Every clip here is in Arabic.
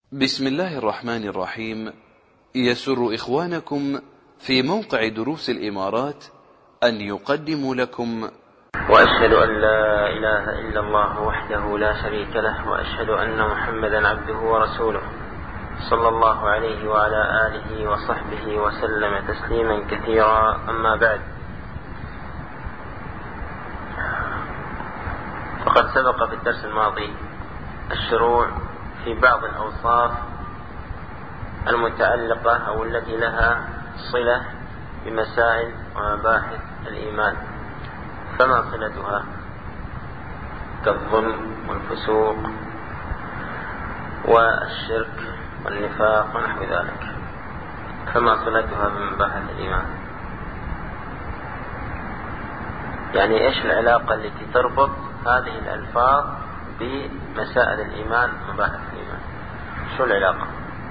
بسم الله الرحمن الرحيم. يسر إخوانكم في موقع دروس الإمارات أن يقدموا لكم وأشهد أن لا إله إلا الله وحده لا شريك له، وأشهد أن محمدا عبده ورسوله صلى الله عليه وعلى آله وصحبه وسلم تسليما كثيرا. أما بعد، فقد سبق في الدرس الماضي الشروع في بعض الأوصاف المتعلقة أو التي لها صلة بمسائل ومباحث الإيمان. فما صلتها؟ كالظلم والفسوق والشرك والنفاق ونحو ذلك. فما صلتها بمباحث الإيمان؟ يعني إيش العلاقة التي تربط هذه الألفاظ بمسائل الإيمان ومباحث الإيمان؟ شو العلاقة؟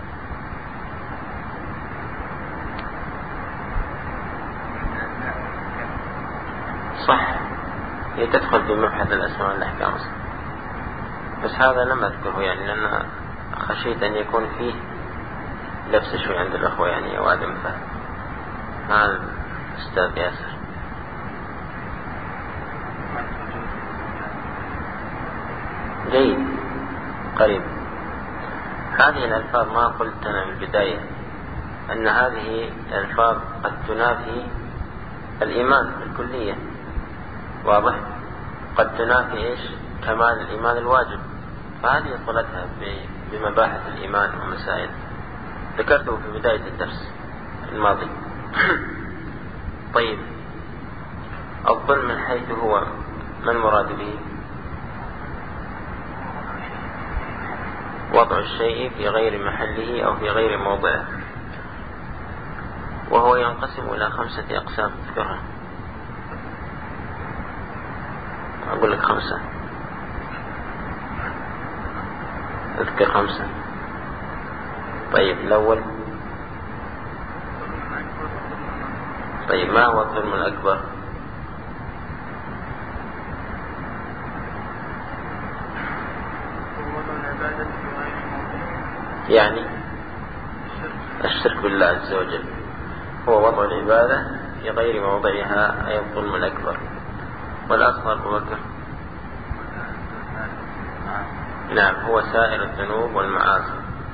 صح، هي تدخل في مبحث الأسماء والأحكام، بس هذا لم أذكره يعني لأن خشيت أن يكون فيه لبس شوي عند الأخوة يعني أو عدم فهم. هذا أستاذ ياسر. جيد، قريب. هذه الألفاظ ما قلت أنا من البداية أن هذه الألفاظ قد تنافي الإيمان بالكلية، واضح؟ قد تنافي إيش؟ كمال الإيمان الواجب. فهذه صلتها بمباحث الإيمان ومسائل، ذكرته في بداية الدرس الماضي. طيب، الظلم من حيث هو ما المراد به؟ وضع الشيء في غير محله أو في غير موضعه، وهو ينقسم إلى 5 أقسام. اذكرها، أقول لك 5. اذكر 5. طيب، الأول. طيب، ما هو الظلم الأكبر؟ يعني الشرك بالله عز وجل، هو وضع العبادة في غير موضعها، أي الظلم الأكبر. والأصغر أبو بكر؟ نعم، هو سائر الذنوب والمعاصي.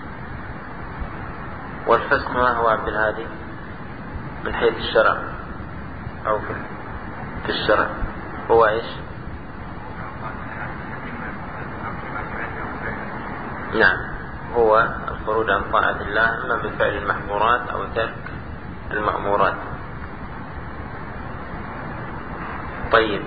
والفسق ما هو عبد الهادي من حيث الشرع أو في الشرع؟ هو إيش؟ نعم، هو الخروج عن طاعة الله إما بفعل المحظورات أو ترك المأمورات. طيب،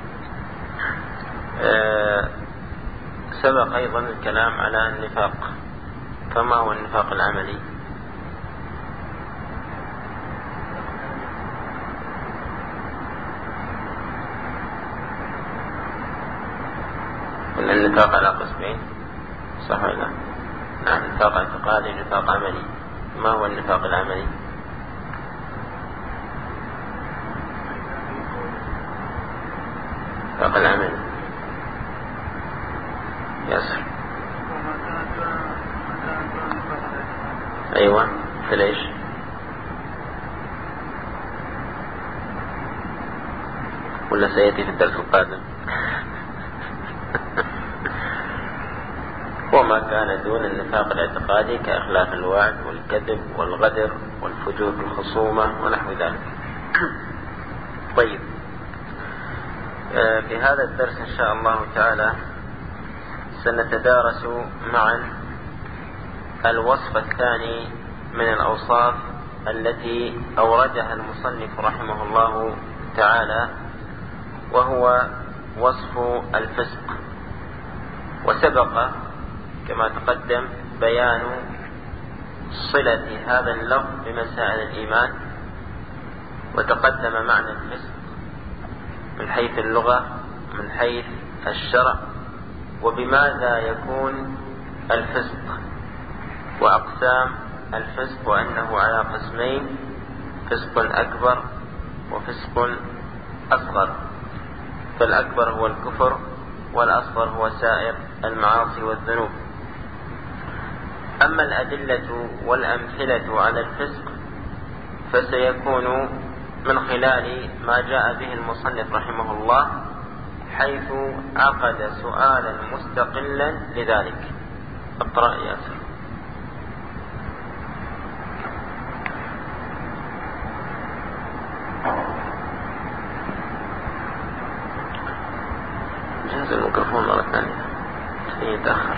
سبق أيضا الكلام على النفاق. فما هو النفاق العملي؟ قلنا النفاق على قسمين، صح ولا لا؟ نعم، نفاق اعتقادي ونفاق عملي. ما هو النفاق العملي؟ النفاق العملي ياسر. أيوة، ليش؟ ولا سيأتي في الدرس القادم؟ وما كان دون النفاق الاعتقادي كإخلاف الوعد والكذب والغدر والفجور بالخصومة ونحو ذلك. طيب، في هذا الدرس إن شاء الله تعالى سنتدارس معا الوصف الثاني من الأوصاف التي أوردها المصنف رحمه الله تعالى، وهو وصف الفسق. وسبق كما تقدم بيان صلة هذا اللفظ بمسائل الإيمان، وتقدم معنى الفسق من حيث اللغة من حيث الشرع، وبماذا يكون الفسق، وأقسام الفسق، وأنه على قسمين: فسق أكبر وفسق أصغر. فالأكبر هو الكفر، والأصغر هو سائر المعاصي والذنوب. أما الأدلة والأمثلة على الفسق فسيكون من خلال ما جاء به المصنف رحمه الله، حيث عقد سؤالا مستقلا لذلك. اقرأ ياسر. جهز الميكروفون مرة ثانية، يتأخر.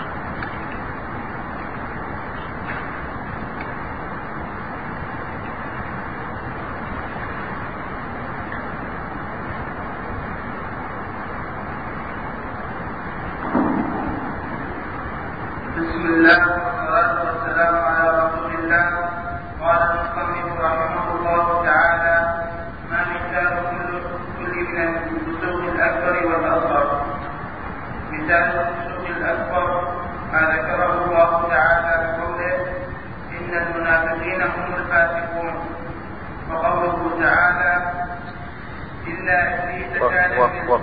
بسم الله والصلاة والسلام على رسول الله. قال المصنف رحمه الله تعالى: ما مثال كل من الفسوق الأكبر والأصغر؟ مثال الفسوق الأكبر ما ذكره الله تعالى بقوله: إن المنافقين هم الفاسقون، وقوله تعالى: إلا إبليس كان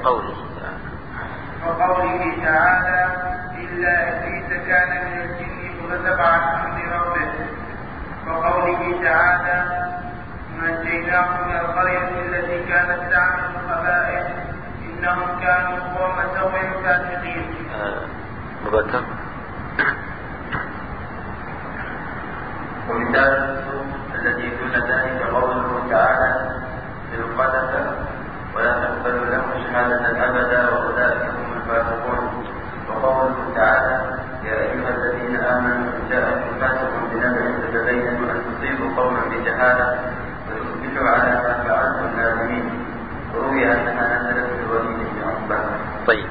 وقوله تعالى: إلا إبليس كان من الجن ففسق عن أمر ربه، وقوله تعالى: ونجيناه من القرية التي كانت تعمل الخبائث إنهم كانوا قوم سوء فاسقين. ومثال الفسوق الذي دون ذلك قوله تعالى: بالقذف ولا تقبل لهم شهادة أبدا وأولئك هم الفاسقون، وقوله تعالى: يا أيها الذين آمنوا إن جاءكم فاسق بنبأ فتبينوا أن تصيبوا قوما بجهالة فتصبحوا على ما فعلتم نادمين. وروي أنها نزلت بالوليد بن عقبة. طيب،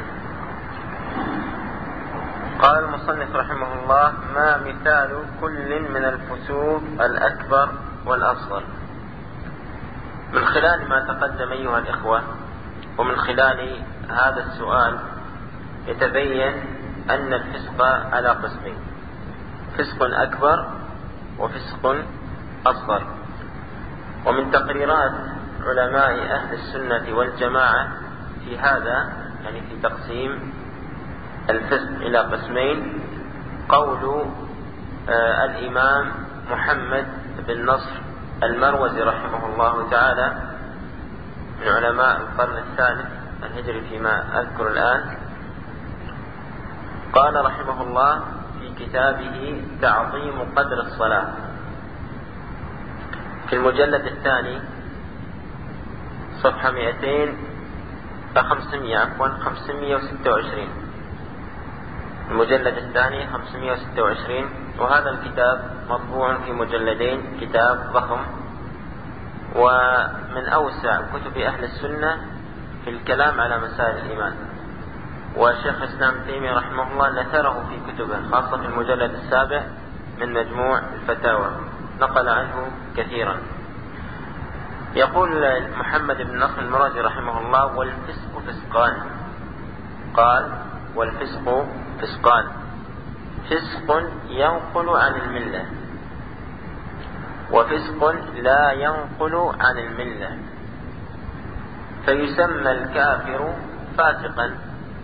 قال المصنف رحمه الله: ما مثال كل من الفسوق الأكبر والأصغر؟ من خلال ما تقدم أيها الإخوة، ومن خلال هذا السؤال، يتبين أن الفسق على قسمين: فسق أكبر وفسق أصغر. ومن تقريرات علماء أهل السنة والجماعة في هذا، يعني في تقسيم الفسق إلى قسمين، قول الإمام محمد بن نصر المروزي رحمه الله تعالى من علماء القرن الثالث الهجري فيما أذكر الآن. قال رحمه الله في كتابه تعظيم قدر الصلاة في المجلد الثاني صفحة 526، المجلد الثاني 526. وهذا الكتاب مطبوع في مجلدين، كتاب ضخم، ومن أوسع كتب أهل السنة في الكلام على مسائل الإيمان. وشيخ الإسلام تيمية رحمه الله نثره في كتبه، خاصة في المجلد السابع من مجموع الفتاوى، نقل عنه كثيرا. يقول محمد بن نصر المروزي رحمه الله: والفسق فسقان. قال: والفسق فسقان: فسق ينقل عن الملة، وفسق لا ينقل عن الملة، فيسمى الكافر فاسقا،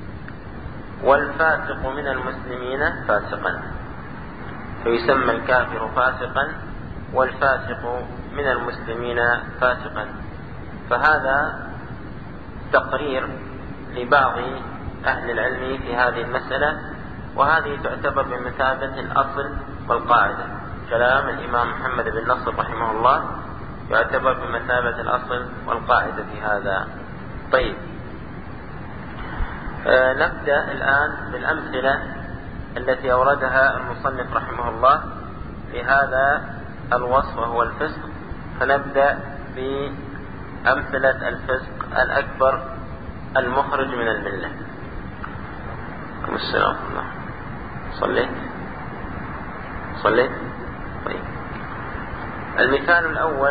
والفاسق من المسلمين فاسقا. فيسمى الكافر فاسقا، والفاسق من المسلمين فاسقا. فهذا تقرير لبعض أهل العلم في هذه المسألة، وهذه تعتبر بمثابة الأصل والقاعدة. كلام الإمام محمد بن نصر رحمه الله يعتبر بمثابة الأصل والقاعدة في هذا. طيب، نبدأ الآن بالأمثلة التي أوردها المصنف رحمه الله لهذا الوصف وهو الفسق. فنبدأ بأمثلة الفسق الأكبر المخرج من الملة. السلام عليكم. صليت. طيب، المثال الأول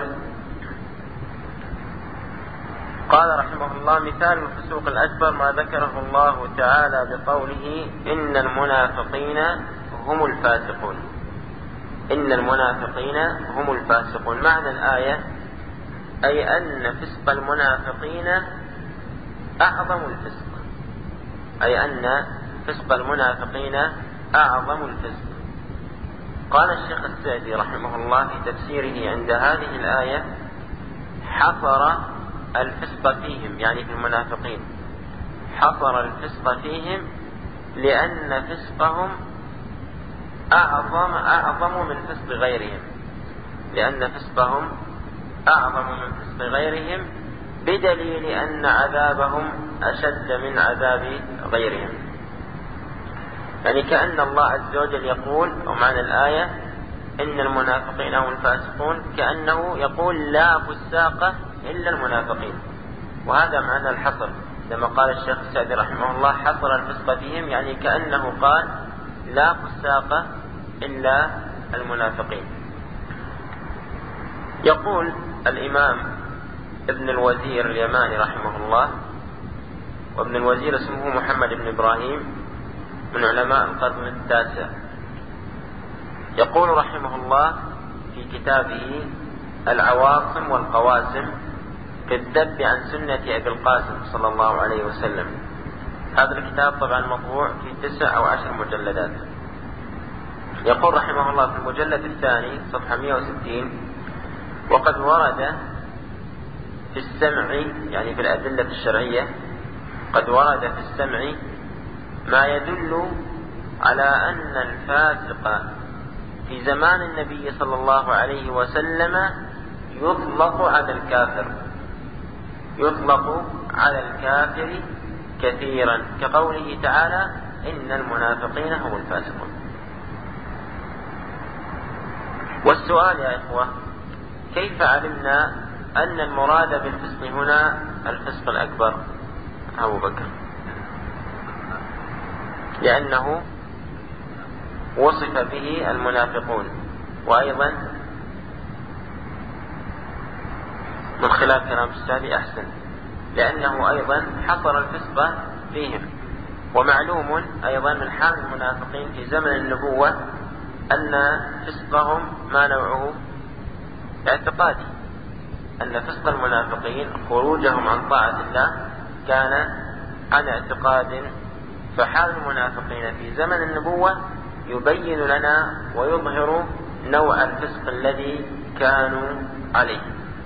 قال رحمه الله: مثال الفسوق الأكبر ما ذكره الله تعالى بقوله: إن المنافقين هم الفاسقون. إن المنافقين هم الفاسقون. معنى الآية أي أن فسق المنافقين أعظم الفسق، أي أن فسق المنافقين أعظم الفسق. قال الشيخ السعدي رحمه الله في تفسيره عند هذه الآية: حصر الفسق فيهم، يعني في المنافقين، حصر الفسق فيهم لأن فسقهم أعظم من فسق غيرهم، لأن فسقهم أعظم من فسق غيرهم، بدليل أن عذابهم أشد من عذاب غيرهم. يعني كأن الله عز وجل يقول، ومعنى الآية إن المنافقين هم الفاسقون، كأنه يقول لا فساق إلا المنافقين. وهذا معنى الحصر، لما قال الشيخ السعدي رحمه الله حصر الفسق فيهم، يعني كأنه قال لا فساق إلا المنافقين. يقول الإمام ابن الوزير اليماني رحمه الله، وابن الوزير اسمه محمد بن إبراهيم من علماء القرن التاسع، يقول رحمه الله في كتابه العواصم والقواسم في الذب عن سنة أبي القاسم صلى الله عليه وسلم. هذا الكتاب طبعا مطبوع في 9 أو 10 مجلدات. يقول رحمه الله في المجلد الثاني صفحة 160: وقد ورد في السمع، يعني في الأدلة الشرعية، قد ورد في السمع ما يدل على أن الفاسق في زمان النبي صلى الله عليه وسلم يطلق على الكافر، يطلق على الكافر كثيرا، كقوله تعالى: إن المنافقين هم الفاسقون. والسؤال يا إخوة: كيف علمنا أن المراد بالفسق هنا الفسق الأكبر؟ أبو بكر: لأنه وصف به المنافقون، وأيضا من خلال كلام السادي أحسن، لأنه أيضا حصر الفسق فيهم. ومعلوم أيضا من حال المنافقين في زمن النبوة أن فسقهم ما نوعه اعتقادي، أن فسق المنافقين خروجهم عن طاعة الله كان عن اعتقاد. فحال المنافقين في زمن النبوة يبين لنا ويظهر نوع الفسق الذي كانوا عليه.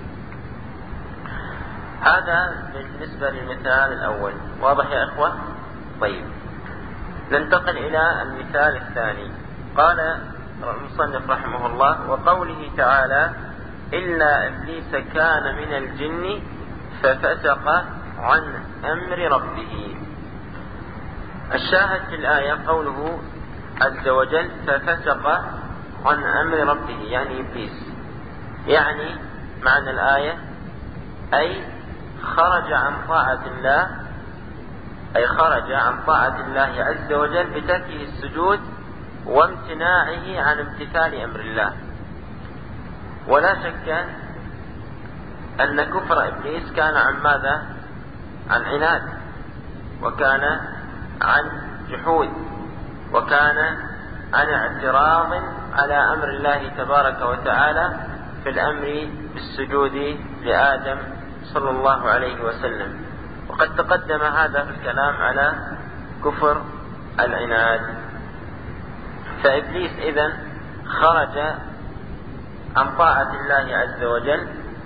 هذا بالنسبة للمثال الأول. واضح يا إخوة؟ طيب، ننتقل إلى المثال الثاني. قال المصنف رحمه الله: وقوله تعالى: إلا إبليس كان من الجن ففسق عن أمر ربه. الشاهد في الآية قوله عز وجل: ففسق عن أمر ربه، يعني إبليس. يعني معنى الآية أي خرج عن طاعة الله، أي خرج عن طاعة الله عز وجل بتركه السجود وامتناعه عن امتثال أمر الله. ولا شك أن كفر إبليس كان عن ماذا؟ عن عناد، وكان عن جحود، وكان عن اعتراض على أمر الله تبارك وتعالى في الأمر بالسجود لآدم صلى الله عليه وسلم. وقد تقدم هذا في الكلام على كفر العناد. فإبليس إذن خرج عن طاعة الله عز وجل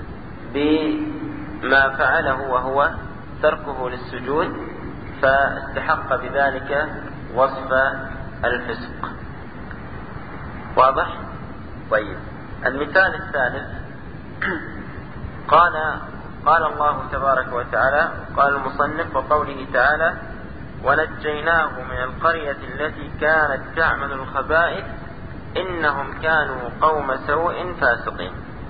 بما فعله وهو تركه للسجود، فاستحق بذلك وصف الفسق. واضح؟ طيب، المثال الثالث: قال الله تبارك وتعالى، قال المصنف: وقوله تعالى: ونجيناه من القرية التي كانت تعمل الخبائث إنهم كانوا قوم سوء فاسقين.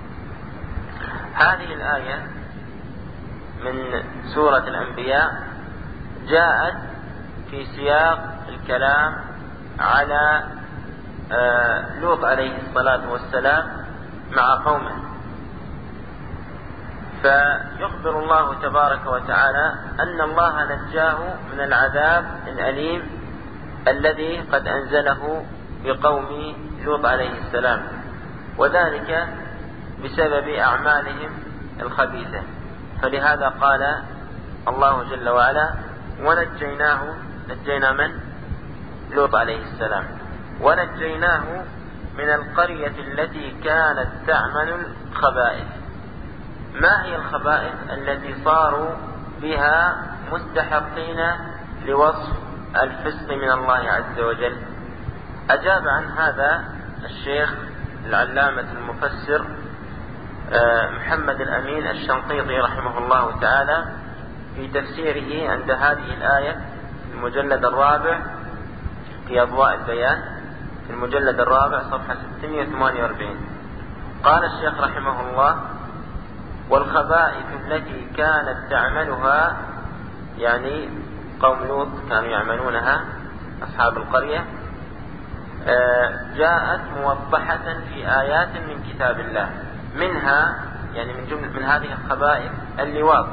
هذه الآية من سورة الأنبياء جاءت في سياق الكلام على لوط عليه الصلاة والسلام مع قومه. فيخبر الله تبارك وتعالى أن الله نجاه من العذاب الأليم الذي قد أنزله بقوم لوط عليه السلام، وذلك بسبب أعمالهم الخبيثة. فلهذا قال الله جل وعلا: ونجيناه، نجينا من؟ لوط عليه السلام. ونجيناه من القرية التي كانت تعمل الخبائث. ما هي الخبائث التي صاروا بها مستحقين لوصف الفسق من الله عز وجل؟ أجاب عن هذا الشيخ العلامة المفسر محمد الأمين الشنقيطي رحمه الله تعالى في تفسيره عند هذه الآية في المجلد الرابع في أضواء البيان، في المجلد الرابع صفحة 648. قال الشيخ رحمه الله: والخبائث التي كانت تعملها، يعني قوم لوط كانوا يعملونها أصحاب القرية، جاءت موضحة في آيات من كتاب الله. منها يعني من هذه الخبائث اللواط،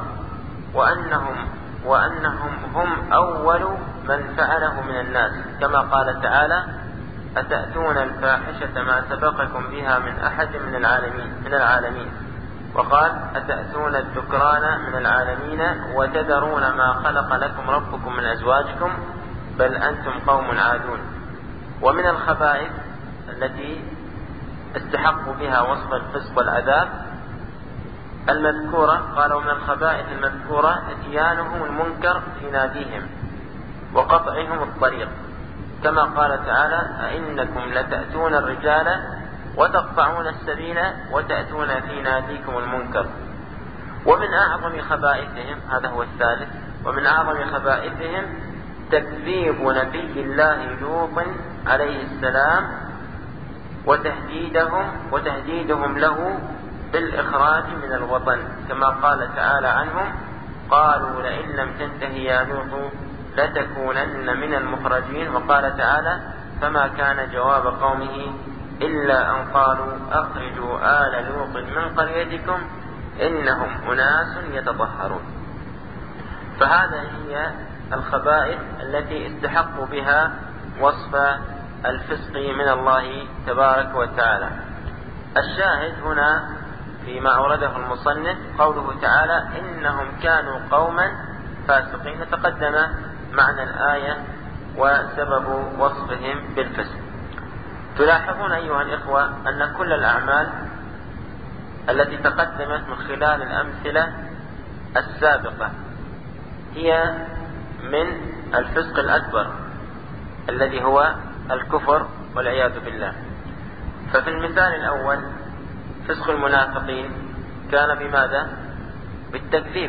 وأنهم هم أول من فعله من الناس، كما قال تعالى: أتأتون الفاحشة ما سبقكم بها من أحد من العالمين. وقال: أتأتون الذكران من العالمين وتذرون ما خلق لكم ربكم من أزواجكم بل أنتم قوم عادون. ومن الخبائث التي استحقوا بها وصف الفسق والعذاب المذكورة، قالوا: من الخبائث المذكورة إتيانهم المنكر في ناديهم وقطعهم الطريق، كما قال تعالى: أئنكم لتأتون الرجال وتقطعون السبيل وتأتون في ناديكم المنكر. ومن أعظم خبائثهم، هذا هو الثالث، ومن أعظم خبائثهم تكذيب نبي الله لوط عليه السلام وتهديدهم له بالإخراج من الوطن، كما قال تعالى عنهم: قالوا لئن لم تنته يا لوط لتكونن من المخرجين. وقال تعالى: فما كان جواب قومه إلا أن قالوا أخرجوا آل لوط من قريتكم إنهم أناس يتطهرون. فهذا هي الخبائث التي استحقوا بها وصف الفسق من الله تبارك وتعالى. الشاهد هنا فيما أورده المصنف قوله تعالى: إنهم كانوا قوما فاسقين. تقدم معنى الآية وسبب وصفهم بالفسق. تلاحظون أيها الإخوة أن كل الأعمال التي تقدمت من خلال الأمثلة السابقة هي من الفسق الأكبر الذي هو الكفر والعياذ بالله. ففي المثال الأول فسق المنافقين كان بماذا؟ بالتكذيب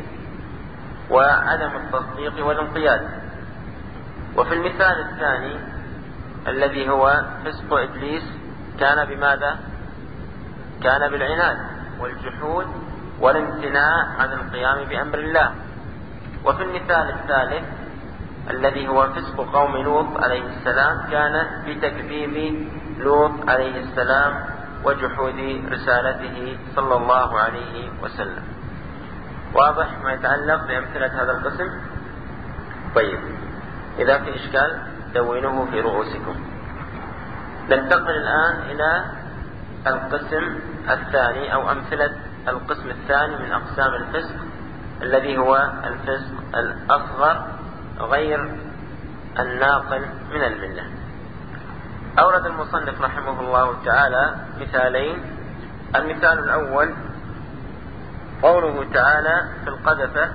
وعدم التصديق والانقياد. وفي المثال الثاني الذي هو فسق إبليس كان بماذا؟ كان بالعناد والجحود والامتناع عن القيام بأمر الله. وفي المثال الثالث الذي هو فسق قوم لوط عليه السلام كان بتكذيب لوط عليه السلام وجحود رسالته صلى الله عليه وسلم. واضح ما يتعلق بأمثلة هذا القسم؟ طيب، إذا في إشكال دونوه في رؤوسكم. ننتقل الآن إلى القسم الثاني أو أمثلة القسم الثاني من أقسام الفسق الذي هو الفسق الأصغر غير الناقل من الملة. أورد المصنف رحمه الله تعالى مثالين. المثال الأول قوله تعالى في القذفة: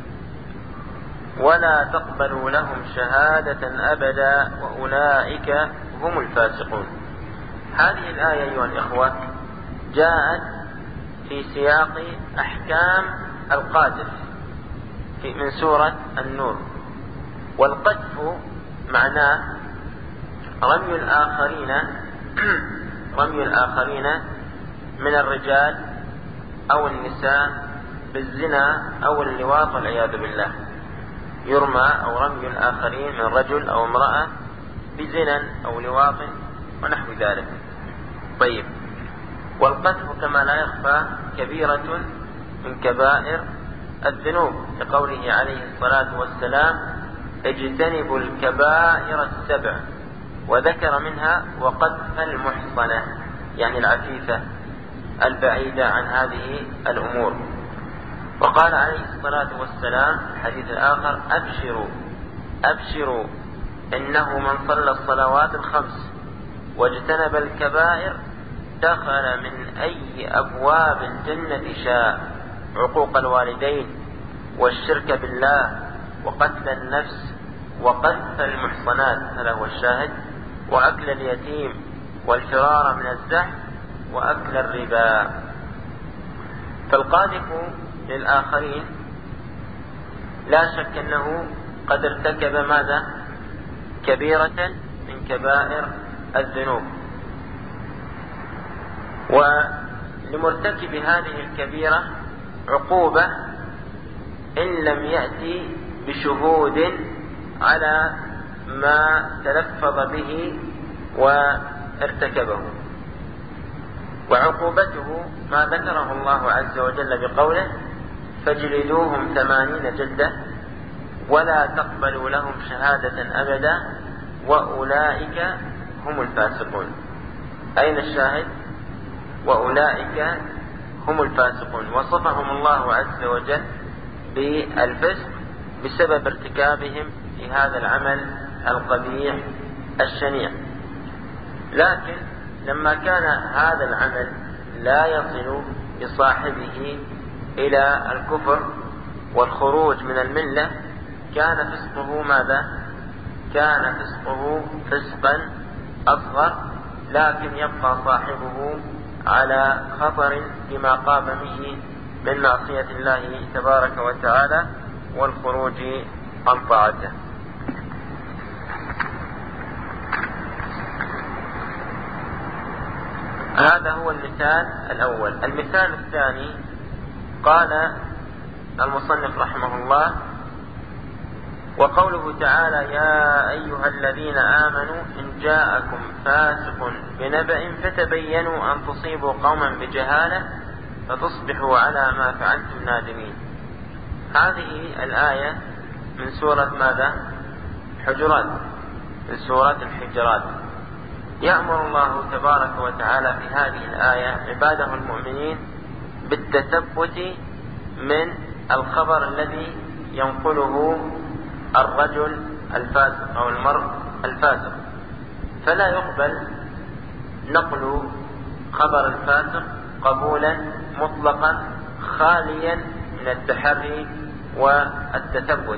ولا تقبلوا لهم شهادة أبدا وأولئك هم الفاسقون. هذه الآية أيها الإخوة جاءت في سياق أحكام القاذف من سورة النور. والقذف معناه رمي الآخرين من الرجال أو النساء بالزنا أو اللواط والعياذ بالله. يرمى أو رمي الآخرين من رجل أو امرأة بزنا أو لواط ونحو ذلك. طيب، والقذف كما لا يخفى كبيرة من كبائر الذنوب، لقوله عليه الصلاة والسلام: اجتنبوا الكبائر السبع، وذكر منها وقذف المحصنة، يعني العفيفة البعيدة عن هذه الأمور. وقال عليه الصلاة والسلام في الحديث الآخر: أبشروا إنه من صلى الصلوات الخمس واجتنب الكبائر دخل من أي أبواب الجنة شاء: عقوق الوالدين، والشرك بالله، وقتل النفس، وقذف المحصنات، هذا هو الشاهد، وأكل اليتيم، والفرار من الزحف، وأكل الربا. فالقاذف للآخرين لا شك أنه قد ارتكب ماذا؟ كبيرة من كبائر الذنوب. ولمرتكب هذه الكبيرة عقوبة إن لم يأتي بشهود على ما تلفظ به وارتكبه. وعقوبته ما ذكره الله عز وجل بقوله: فاجلدوهم 80 جلدة ولا تقبلوا لهم شهادة أبدا وأولئك هم الفاسقون. أين الشاهد؟ وأولئك هم الفاسقون. وصفهم الله عز وجل بالفسق بسبب ارتكابهم في هذا العمل القبيح الشنيع. لكن لما كان هذا العمل لا يصل بصاحبه إلى الكفر والخروج من الملة كان فسقه ماذا؟ كان فسقه فسقا أصغر، لكن يبقى صاحبه على خطر بما قام به من معصية الله تبارك وتعالى والخروج عن طاعته. هذا هو المثال الأول. المثال الثاني قال المصنف رحمه الله: وقوله تعالى: يا أيها الذين آمنوا إن جاءكم فاسق بنبأ فتبينوا أن تصيبوا قوما بجهالة فتصبحوا على ما فعلتم نادمين. هذه الآية من سورة ماذا؟ حجرات، من سورة الحجرات. يأمر الله تبارك وتعالى في هذه الآية عباده المؤمنين بالتثبت من الخبر الذي ينقله الرجل الفاسق أو المرء الفاسق، فلا يقبل نقل خبر الفاسق قبولا مطلقا خاليا من التحري والتثبت،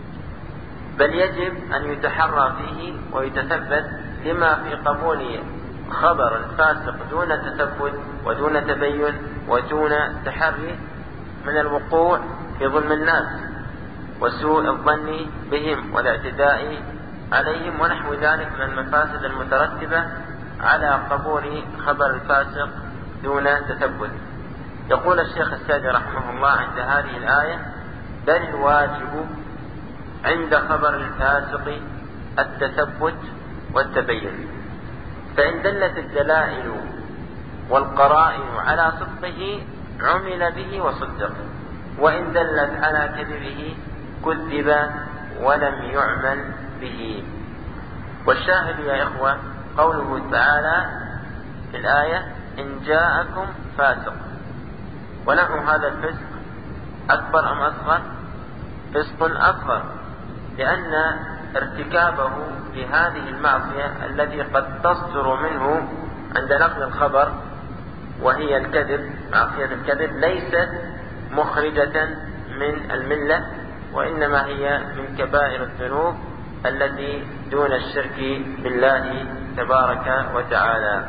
بل يجب أن يتحرى فيه ويتثبت لما في قبول خبر الفاسق دون تثبت ودون تبين ودون تحري من الوقوع في ظلم الناس وسوء الظن بهم والاعتداء عليهم ونحو ذلك من المفاسد المترتبة على قبول خبر الفاسق دون تثبت. يقول الشيخ السعدي رحمه الله عند هذه الآية: بل الواجب عند خبر الفاسق التثبت والتبين، فإن دلت الدلائل والقرائن على صدقه عمل به وصدق، وإن دلت على كذبه كذب ولم يعمل به. والشاهد يا إخوة قوله تعالى في الآية: إن جاءكم فاسق. ونحن هذا الفسق أكبر أم أصغر؟ فسق أصغر، لأن ارتكابه لهذه المعصية التي قد تصدر منه عند نقل الخبر وهي الكذب، معصية الكذب، ليست مخرجة من الملة، وإنما هي من كبائر الذنوب التي دون الشرك بالله تبارك وتعالى.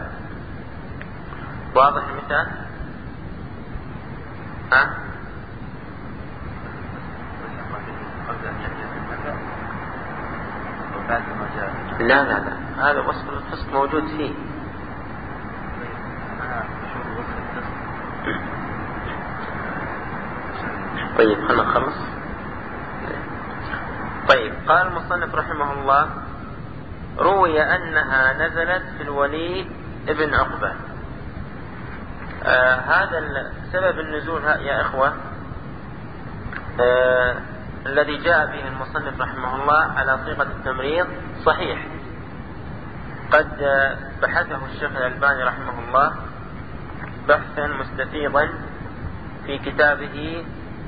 واضح المثال؟ لا لا لا، هذا وصف الفسق موجود فيه. طيب خلنا نخلص. طيب قال المصنف رحمه الله: روي أنها نزلت في الوليد ابن عقبة. هذا سبب النزول يا إخوة الذي جاء به المصنف رحمه الله على صيغة التمريض صحيح، قد بحثه الشيخ الألباني رحمه الله بحثا مستفيضا في كتابه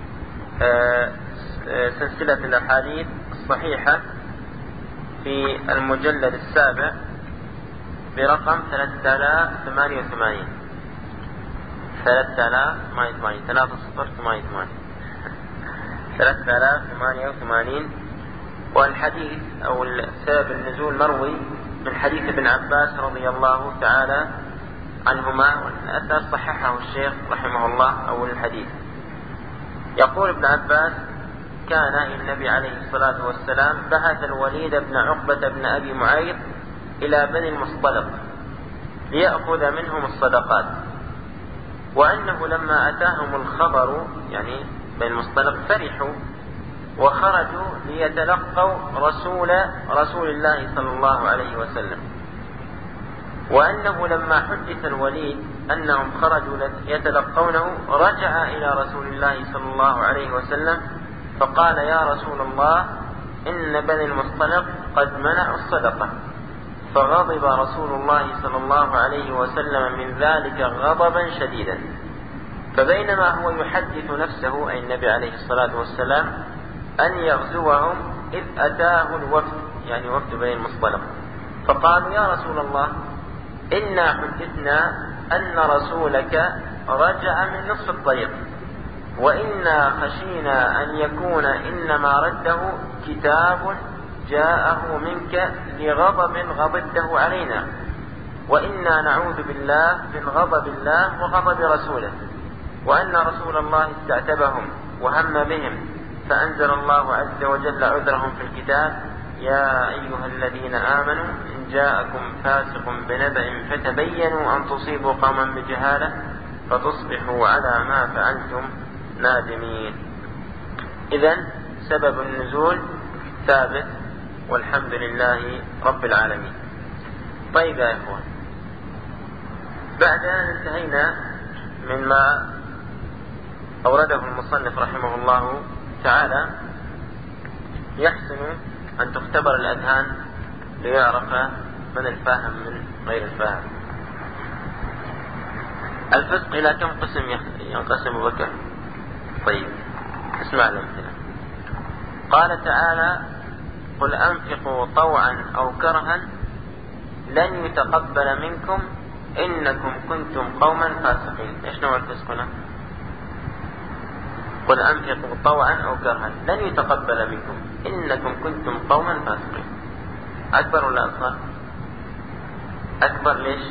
سلسلة الأحاديث الصحيحة في المجلد 7 برقم 3088 3088 والحديث أو سبب النزول مروي من حديث ابن عباس رضي الله تعالى عنهما، والأثر صححه الشيخ رحمه الله أول الحديث. يقول ابن عباس: كان النبي عليه الصلاة والسلام بعث الوليد بن عقبة بن أبي معيط إلى بني المصطلق ليأخذ منهم الصدقات، وأنه لما أتاهم الخبر يعني بني المصطلق فرحوا وخرجوا ليتلقوا رسول الله صلى الله عليه وسلم، وأنه لما حدث الوليد أنهم خرجوا يتلقونه رجع إلى رسول الله صلى الله عليه وسلم فقال: يا رسول الله، إن بني المصطلق قد منعوا الصدقة. فغضب رسول الله صلى الله عليه وسلم من ذلك غضبا شديدا. فبينما هو يحدث نفسه أي النبي عليه الصلاة والسلام أن يغزوهم إذ أتاه الوفد يعني وفد بني المصطلق، فقالوا: يا رسول الله، إنا حدثنا أن رسولك رجع من نصف الطريق، وإنا خشينا أن يكون إنما رده كتاب جاءه منك لغضب غضبته علينا، وإنا نعوذ بالله من غضب الله وغضب رسوله، وأن رسول الله استعتبهم وهم بهم، فأنزل الله عز وجل عذرهم في الكتاب: يا أيها الذين آمنوا إن جاءكم فاسق بنبأ فتبينوا أن تصيبوا قوما بجهالة فتصبحوا على ما فعلتم نادمين. إذن سبب النزول ثابت والحمد لله رب العالمين. طيب يا إخوان، بعد أن انتهينا مما أورده المصنف رحمه الله تعالى، يحسن أن تختبر الأذهان ليعرف من الفاهم من غير الفاهم. الفسق إلى كم قسم ينقسم بكر؟ طيب اسمع الأمثلة. قال تعالى: قل أنفقوا طوعا أو كرها لن يتقبل منكم إنكم كنتم قوما فاسقين. إيش نوع الفسق هنا؟ قل أنفقوا طوعا أو كرها لن يتقبل منكم إنكم كنتم قوما فاسقين. أكبر ولا أصغر؟ أكبر. ليش؟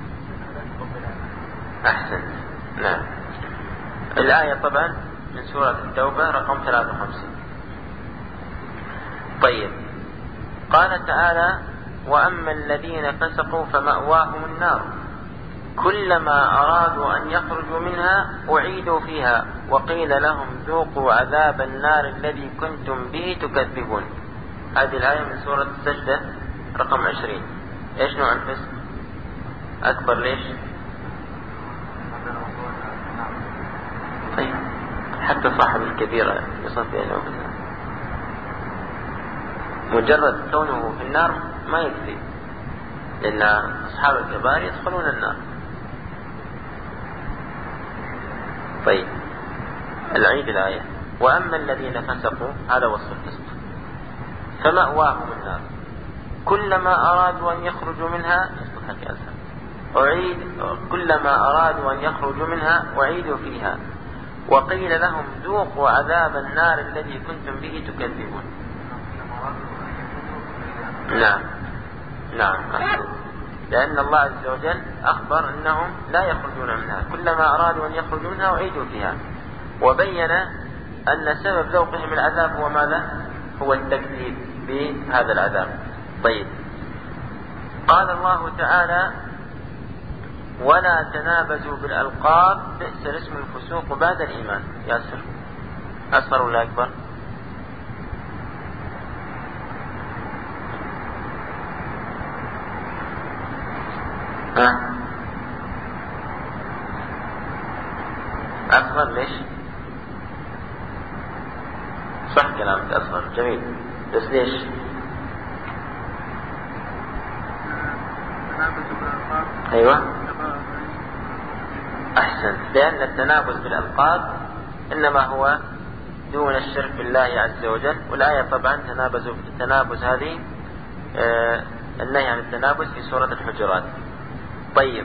أحسن. نعم. الآية طبعا من سورة التوبة رقم 53. طيب، قال تعالى: وأما الذين فسقوا فمأواهم النار كلما أرادوا أن يخرجوا منها أعيدوا فيها وقيل لهم ذوقوا عذاب النار الذي كنتم به تكذبون. هذه الآية من سورة السجدة رقم 20. إيش نوع الفسق؟ أكبر. ليش؟ طيب، حتى صاحب الكبيرة يصف بينه مجرد كونه في النار ما يكفي، لأن أصحاب الكبائر يدخلون النار. طيب، العيد الآية: وأما الذين فسقوا، هذا وصف الفسق، فمأواهم النار كلما أرادوا أن يخرجوا منها كلما أرادوا أن يخرجوا منها أعيدوا فيها وقيل لهم ذوقوا عذاب النار الذي كنتم به تكذبون. نعم لأن الله عز وجل أخبر أنهم لا يخرجون منها، كلما أرادوا أن يخرجوا منها أعيدوا فيها، وبين أن سبب ذوقهم العذاب هو ماذا؟ هو التكذيب بهذا العذاب. طيب، قال الله تعالى: ولا تنابزوا بالألقاب بئس الاسم الفسوق بعد الإيمان. ياسر، أصغر ولا أكبر؟ أصغر. ليش؟ صح كلامك، أصغر. جميل، بس ليش؟ أيوة، أحسن. لأن التنابز بالألقاب إنما هو دون الشرك بالله عز وجل، والآية طبعا تنابز هذه النهي عن التنابز في سورة الحجرات. طيب،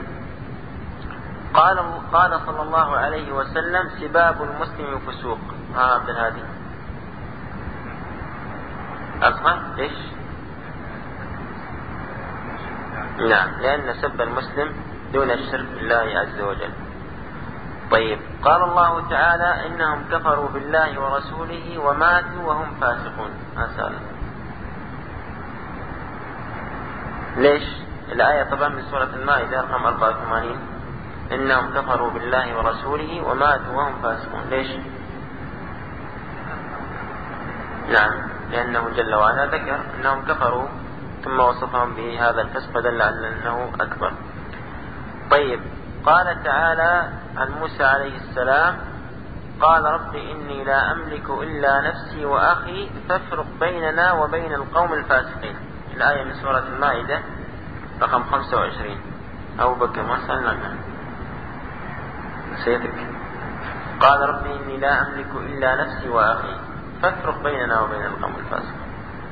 قال صلى الله عليه وسلم: سباب المسلم فسوق. عبد الهادي أصلا ليش؟ نعم، لأن سب المسلم دون الشرك بالله عز وجل. طيب، قال الله تعالى: إنهم كفروا بالله ورسوله وماتوا وهم فاسقون. أسأل ليش؟ الآية طبعا من سورة المائدة رقم 84: إنهم كفروا بالله ورسوله وماتوا وهم فاسقون. ليش؟ نعم، لأنه جل وعلا ذكر أنهم كفروا ثم وصفهم بهذا الفسق فدل على أنه أكبر. طيب، قال تعالى عن موسى عليه السلام: قال رب إني لا أملك إلا نفسي وأخي فافرق بيننا وبين القوم الفاسقين. الآية من سورة المائدة رقم 25. أبو بكر ما سألنا عنها سيدك. قال رب إني لا أملك إلا نفسي وأخي فافرق بيننا وبين القوم الفاسقين.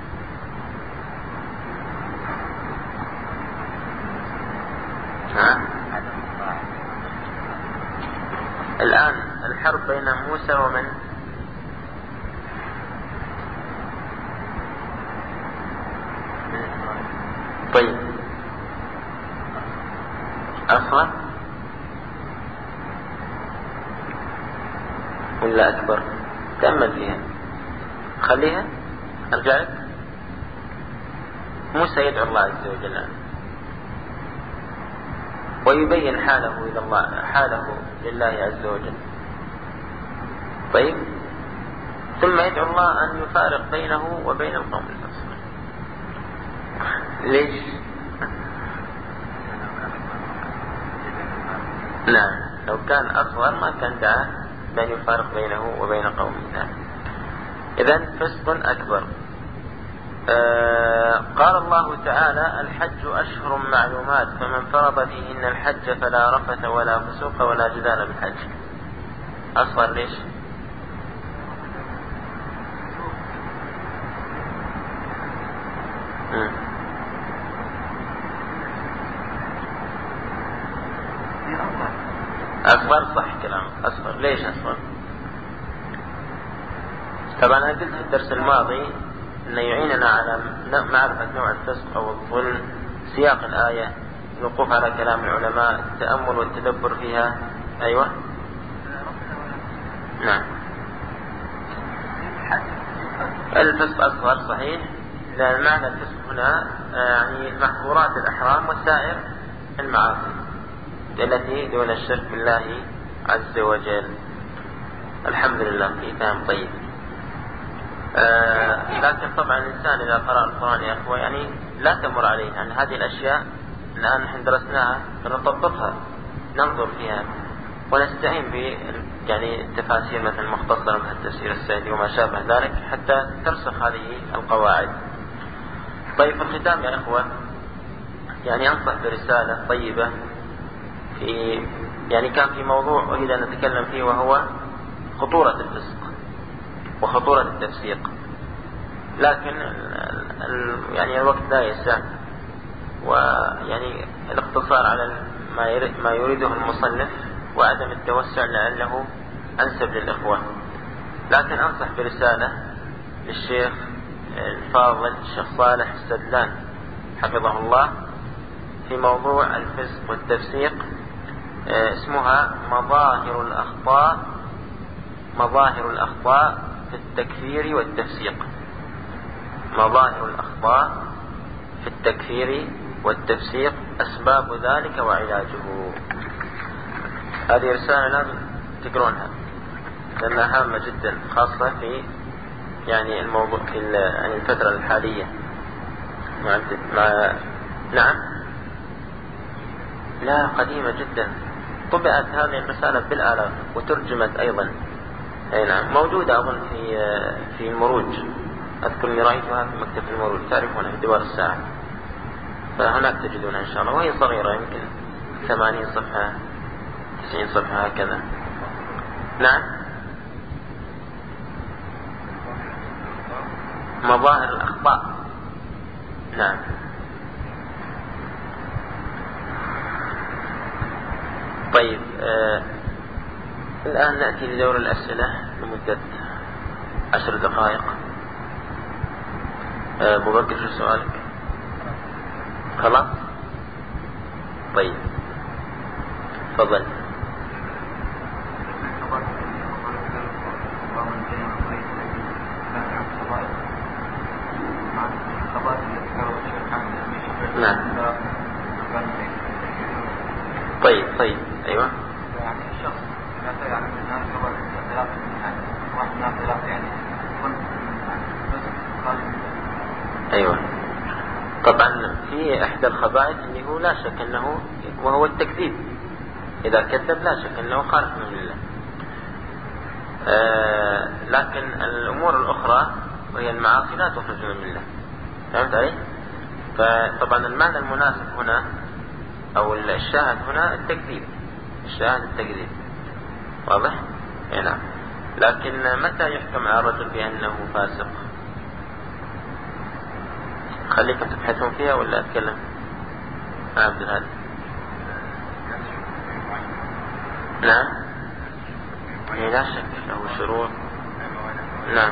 الآن الحرب بين موسى ومن؟ طيب، أصغر ولا أكبر؟ تأمل فيها، خليها أرجع لك. موسى يدعو الله عز وجل ويبين حاله إلى الله، حاله لله عز وجل. طيب، ثم يدعو الله أن يفارق بينه وبين القوم الفاسقين. ليش؟ نعم، لو كان أصغر ما كان دعاه بأن يفارق بينه وبين قومه. إذن فسق أكبر. قال الله تعالى: الحج أشهر معلومات فمن فرض فيهن الحج فلا رفث ولا فسوق ولا جدال بالحج. أصغر ليش؟ أصغر، صح كلامك، أصغر. ليش أصغر؟ طبعا أنا قلت في الدرس الماضي أنه يعيننا على معرفة نوع الفسق أو الظلم سياق الآية، الوقوف على كلام العلماء، التأمل والتدبر فيها. أيوة، نعم، الفسق أصغر صحيح، لأن معنى الفسق هنا يعني محظورات الأحرام وسائر المعاصي التي دون الشرك بالله عز وجل. الحمد لله في فهم طيب. لكن طبعا الإنسان إذا قرأ القرآن يا أخوة يعني لا تمر عليه، يعني هذه الأشياء الآن نحن درسناها نطبقها، ننظر فيها ونستعين ب يعني التفاسير مثل المختصرة مثل التفسير السعدي وما شابه ذلك حتى ترسخ هذه القواعد. طيب، في الختام يا أخوة يعني أنصح برسالة طيبة في يعني كان في موضوع أريد أن نتكلم فيه وهو خطورة الفسق وخطورة التفسيق، لكن يعني الوقت لا يسع، ويعني الاقتصار على ما يريده المصنف وعدم التوسع لعله أنسب للإخوة. لكن أنصح برسالة للشيخ الفاضل الشيخ صالح السدلان حفظه الله في موضوع الفسق والتفسيق، اسمها مظاهر الأخطاء في التكفير والتفسيق. مظاهر الأخطاء في التكفير والتفسيق، أسباب ذلك وعلاجه. هذه رسالة لازم تقرونها لأنها هامة جدا، خاصة في يعني الموضوع في يعني الفترة الحالية نعم، لا قديمة جدا، طبعت هذه الرسالة بالآلاف وترجمت أيضا. نعم، موجودة أظن في المروج، أذكر أني رأيتها في مكتبة المروج، تعرفونها في دوار الساعة، فهناك تجدونها إن شاء الله، وهي صغيرة يمكن 80 صفحة 90 صفحة هكذا. نعم، مظاهر الأخطاء. نعم، طيب الآن نأتي لدور الأسئلة لمدة 10 دقائق. أبو بكر شو سؤالك؟ خلاص؟ طيب تفضل. نعم. طيب أيوة. أيوة طبعا في إحدى الخبائث اللي هو لا شك أنه وهو التكذيب، إذا كذب لا شك أنه خارج من الله. لكن الأمور الأخرى وهي المعاصي لا تخرج من الله. فهمت علي؟ فطبعا المعنى المناسب هنا أو الشاهد هنا التكذيب، الشاهد التكذيب، واضح؟ نعم. لكن متى يحكم على الرجل بأنه فاسق؟ خليكم تبحثون فيها ولا أتكلم؟ عبد الهادي. نعم لا شك له شروط. نعم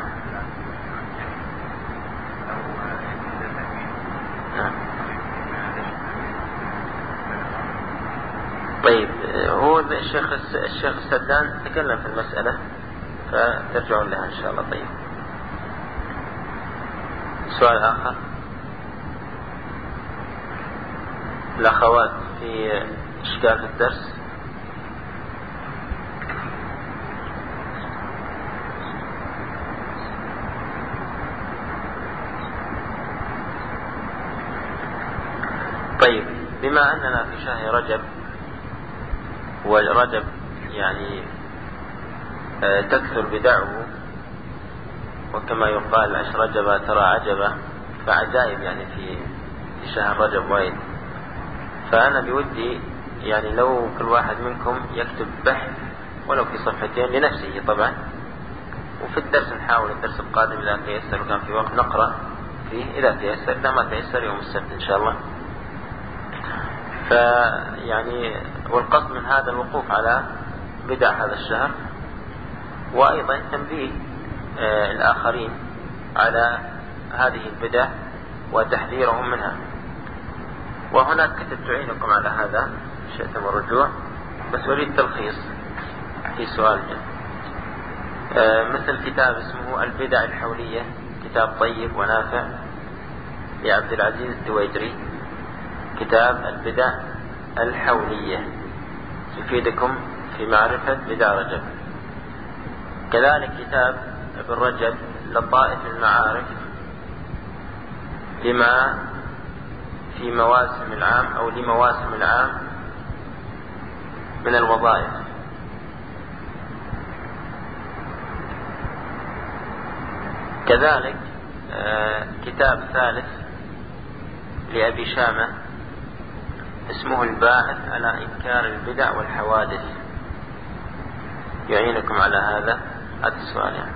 طيب هو الشيخ السدان تكلم في المسألة فترجعون لها إن شاء الله. طيب سؤال آخر الأخوات في إشكال في الدرس. طيب بما أننا في شهر رجب، والرجب يعني تكثر بدعه، وكما يقال عش رجب ترى عجبا، فعجائب يعني في شهر رجب وايد. فأنا بودي يعني لو كل واحد منكم يكتب بحث ولو في صفحتين لنفسه طبعا، وفي الدرس نحاول الدرس القادم إذا تيسر وكان في وقت نقرأ فيه، إذا تيسر، إذا ما تيسر يوم السبت إن شاء الله. فيعني والقصد من هذا الوقوف على بدع هذا الشهر، وأيضا تنبيه الآخرين على هذه البدع وتحذيرهم منها. وهناك كتب تعينكم على هذا شئتم الرجوع، بس أريد تلخيص في سؤال مثل كتاب اسمه البدع الحولية، كتاب طيب ونافع لعبد العزيز التويجري، كتاب البدع الحولية يفيدكم في معرفة بدع رجب. كذلك كتاب ابن رجب لطائف المعارف لما في مواسم العام أو لمواسم العام من الوظائف. كذلك كتاب ثالث لأبي شامة اسمه الباعث على إنكار البدع والحوادث، يعينكم على هذا السؤال يعني.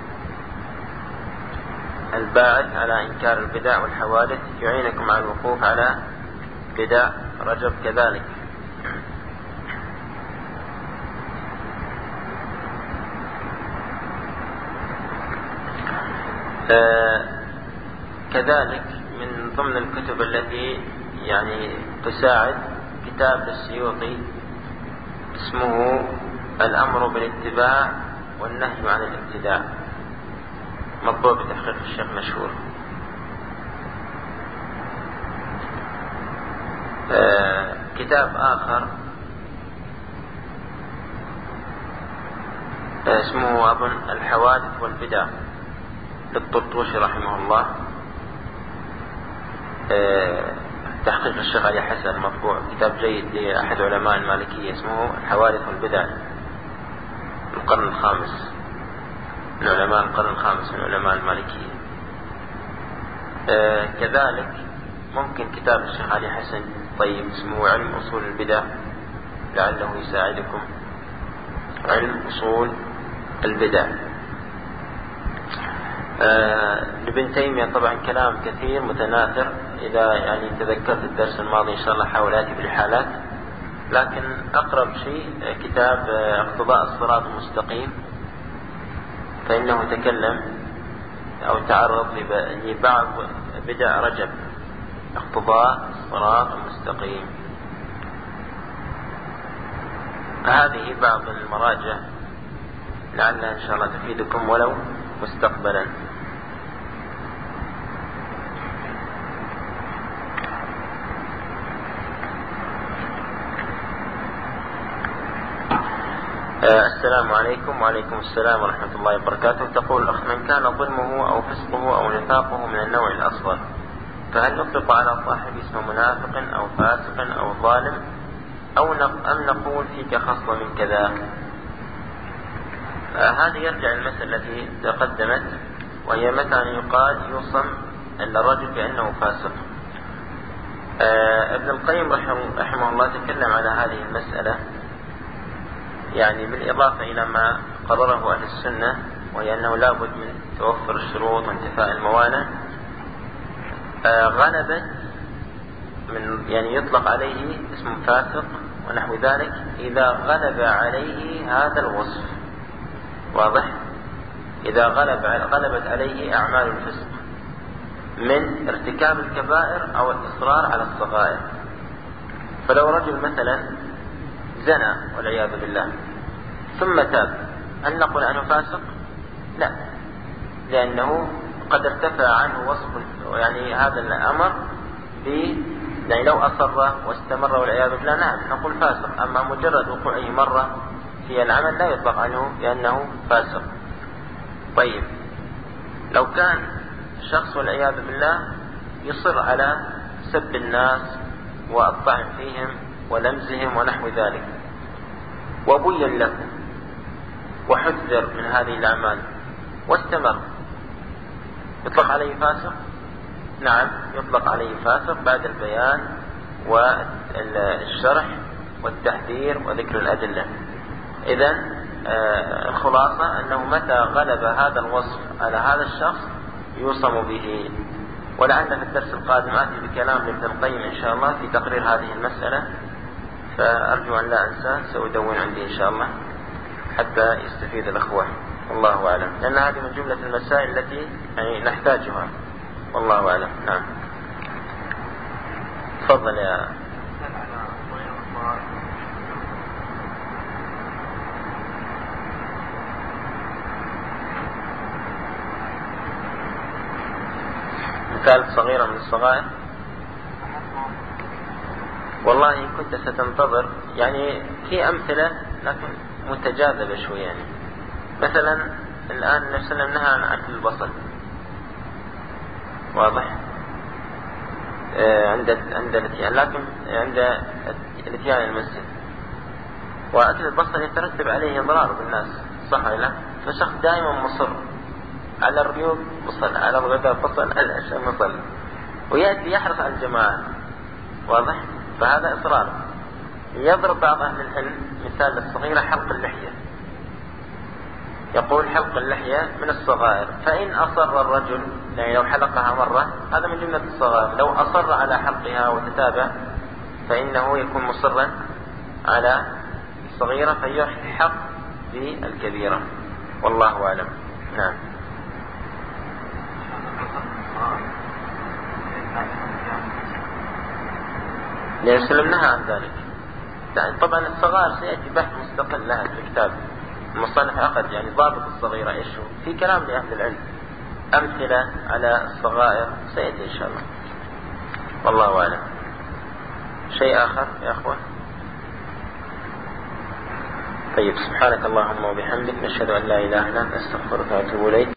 الباعث على إنكار البدع والحوادث يعينكم على الوقوف على بدع رجب. كذلك كذلك من ضمن الكتب التي يعني تساعد كتاب للسيوطي اسمه الأمر بالاتباع والنهي عن الابتداع، مطبوع بتحقيق الشيخ مشهور. كتاب آخر اسمه أظن الحوادث والبدع للطرطوشي رحمه الله، تحقيق الشيخ علي حسن، مطبوع، كتاب جيد لأحد علماء المالكية اسمه الحوادث والبدع، القرن الخامس، من علماء القرن الخامس من علماء المالكية. كذلك ممكن كتاب الشيخ علي حسن طيب اسمه علم أصول البدع، لعله يساعدكم، علم أصول البدع. لابن تيمية طبعا كلام كثير متناثر، إذا يعني تذكرت الدرس الماضي إن شاء الله حاول آتي بالحالات لكن أقرب شيء كتاب اقتضاء الصراط المستقيم، فإنه تكلم أو تعرض لبعض بدع رجب، اقتضاء الصراط المستقيم. هذه بعض المراجع لعلها إن شاء الله تفيدكم ولو مستقبلا. السلام عليكم. وعليكم السلام ورحمة الله وبركاته. تقول الأخ: من كان ظلمه أو فسقه أو نفاقه من النوع الأصغر، فهل نطلق على صاحب اسم منافق أو فاسق أو ظالم، أم نقول فيك خصلة من كذا؟ هذه يرجع المسألة التي تقدمت، وهي متى يقال يوصم الرجل بأنه فاسق. ابن القيم رحمه الله تكلم على هذه المسألة، يعني بالإضافة إلى ما قرره أهل السنة، وهي أنه لا بد من توفر الشروط وانتفاء الموانع. غلبت من يعني يطلق عليه اسم فاسق ونحو ذلك إذا غلب عليه هذا الوصف. واضح؟ إذا غلبت عليه أعمال الفسق من ارتكاب الكبائر أو الإصرار على الصغائر. فلو رجل مثلا زنى والعياذ بالله ثم تاب، هل نقول عنه فاسق؟ لا، لأنه قد ارتفع عنه وصف يعني هذا الأمر يعني لو أصر واستمر والعياذ بالله نعم نقول فاسق. أما مجرد وقوعه مرة في العمل لا يطلق عنه لأنه فاسق. طيب، لو كان شخص والعياذ بالله يصر على سب الناس والطعن فيهم ولمزهم ونحو ذلك، وبين له وحذر من هذه الأعمال واستمر، يطلق عليه فاسق؟ نعم يطلق عليه فاسق بعد البيان والشرح والتحذير وذكر الأدلة. إذن الخلاصة أنه متى غلب هذا الوصف على هذا الشخص يوصم به. ولعل في الدرس القادم آتي بكلام لابن القيم إن شاء الله في تقرير هذه المسألة، فأرجو أن لا أنسى، سأدون عندي إن شاء الله حتى يستفيد الأخوة. والله أعلم، لأن هذه من جملة المسائل التي يعني نحتاجها. والله أعلم. نعم، تفضل يا مثال صغيرة من الصغائر. والله كنت ستنتظر يعني في أمثلة لكن متجاذبة شوي. يعني مثلا الآن النبي صلى الله عليه وسلم نهى عن أكل البصل، واضح؟ عند الاتيان، لكن عند الاتيان المسجد، وأكل البصل يترتب عليه إضرار بالناس، صح ولا لا؟ فالشخص دائما مصر على الريوض بصل، على الغداء بصل، على العشاء بصل، ويأتي يحرص على الجماعة، واضح؟ فهذا إصرار. يضرب بعض أهل العلم مثال الصغيرة حلق اللحية، يقول حلق اللحية من الصغائر، فإن أصر الرجل يعني لو حلقها مرة هذا من جملة الصغائر، لو أصر على حلقها وتتابع فإنه يكون مصرا على الصغيرة فيحق بالكبيرة. والله أعلم. نعم. لأن سلمناها عن ذلك. طبعا الصغائر سيأتي بحث مستقل لها في الكتاب المصنف عقد يعني ضابط الصغيرة إيش هو، في كلام لأهل العلم أمثلة على الصغائر سيأتي إن شاء الله. والله أعلم. شيء آخر يا أخوة؟ طيب، سبحانك اللهم وبحمدك، نشهد أن لا إله إلا أنت، نستغفرك ونتوب إليك.